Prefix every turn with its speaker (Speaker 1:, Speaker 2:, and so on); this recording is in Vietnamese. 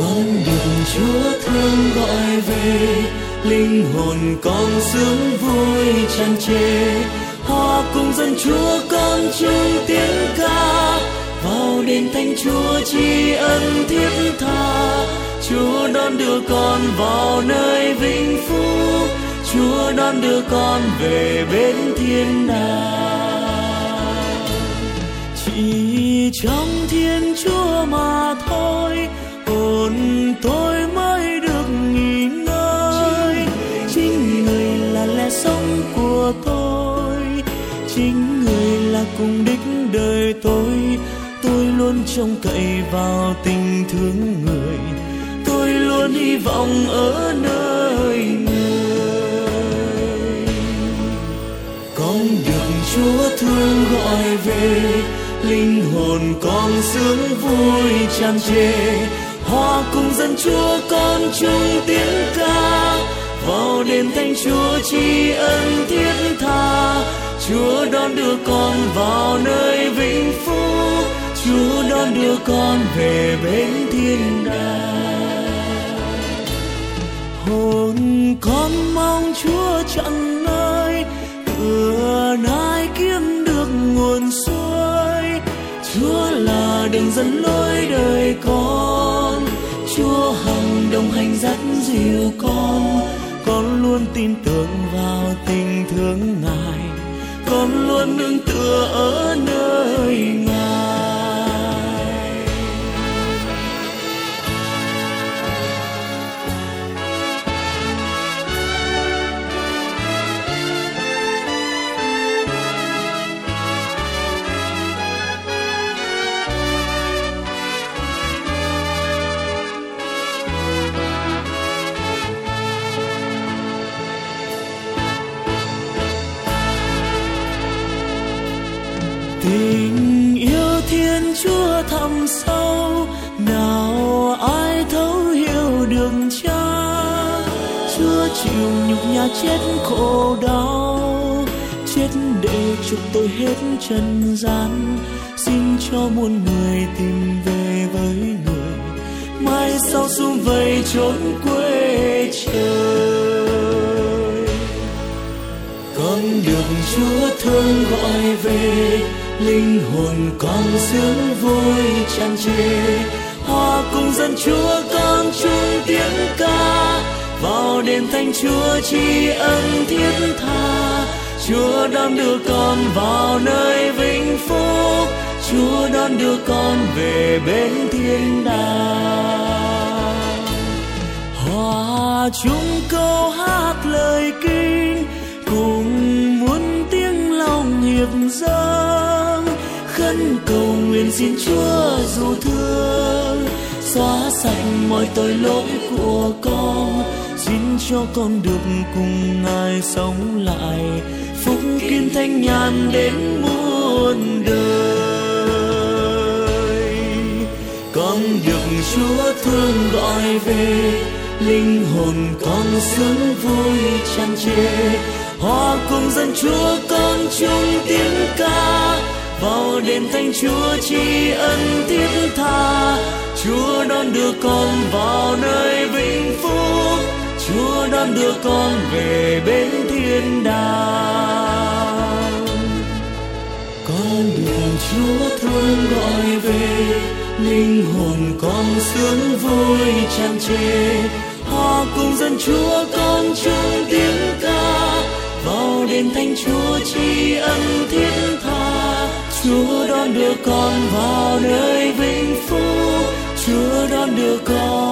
Speaker 1: con được Chúa thương gọi về, linh hồn con sướng vui tràn trề. Hòa cùng dân Chúa con chung tiếng ca, vào đền thánh Chúa tri ân thiết tha. Chúa đón đưa con vào nơi vinh phúc, Chúa đón đưa con về bên thiên đàng. Chỉ trong Thiên Chúa mà thôi, hồn tôi mới được nghỉ ngơi. Chính Người là lẽ sống của tôi, chính Người là cùng đích đời tôi. Tôi luôn trông cậy vào tình thương Người, tôi luôn hy vọng ở nơi Người. Con được Chúa thương gọi về, linh hồn con sướng vui tràn trề. Hòa cùng dân Chúa con chung tiếng ca, vào đền thánh Chúa tri ân thiết tha. Chúa đón đưa con vào nơi vinh phúc, Chúa đón đưa con về bên thiên đàng. Hồn con mong Chúa chẳng nơi, cửa nai kiếm được nguồn suối. Chúa là đường dẫn lối đời con, Chúa hằng đồng hành dắt dìu con luôn tin tưởng vào tình thương Ngài, con luôn nương tựa ở nơi Ngài. Tình yêu Thiên Chúa thẳm sâu, nào ai thấu hiểu được cha. Chúa chịu nhục nhã chết khổ đau, chết để chuộc tôi hết trần gian. Xin cho muôn người tìm về với Người, mai sau sum vầy chốn quê trời. Con được Chúa thương gọi về, linh hồn con sướng vui tràn trề. Hòa cùng dân Chúa con chung tiếng ca, vào đền thánh Chúa tri ân thiết tha. Chúa đón đưa con vào nơi vinh phúc, Chúa đón đưa con về bên thiên đàng. Hòa chung câu hát lời kinh, cùng muôn tiếng lòng hiệp dâng. Khấn cầu nguyện xin Chúa dù thương, xóa sạch mọi tội lỗi của con. Xin cho con được cùng Ngài sống lại, phúc kiến thanh nhàn đến muôn đời. Con được Chúa thương gọi về, linh hồn con sướng vui tràn trề. Hòa cùng dân Chúa con chung tiếng ca, vào đền thánh Chúa tri ân thiết tha. Chúa đón đưa con vào nơi vinh phúc, Chúa đón đưa con về bên thiên đàng. Con được Chúa thương gọi về, linh hồn con sướng vui tràn trề. Hòa cùng dân Chúa con chung tiếng ca, vào đền thánh Chúa tri ân thiết tha. Chúa đón đưa con vào nơi vinh phúc, Chúa đón đưa con